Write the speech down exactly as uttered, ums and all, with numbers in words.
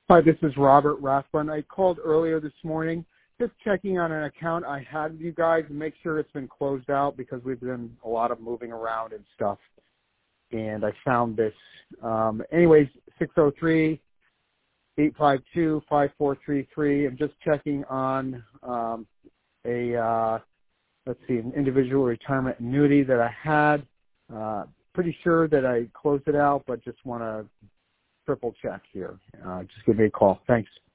Hi, this is Robert Rathbun. I called earlier this morning just checking on an account I had with you guys and make sure it's been closed out because we've been a lot of moving around and stuff. And I found this. Um, anyways, six oh three, eight five two, five four three three. I'm just checking on um, a, uh, let's see, an individual retirement annuity that I had. Uh, pretty sure that I closed it out, but just want to triple check here. Uh, just give me a call. Thanks.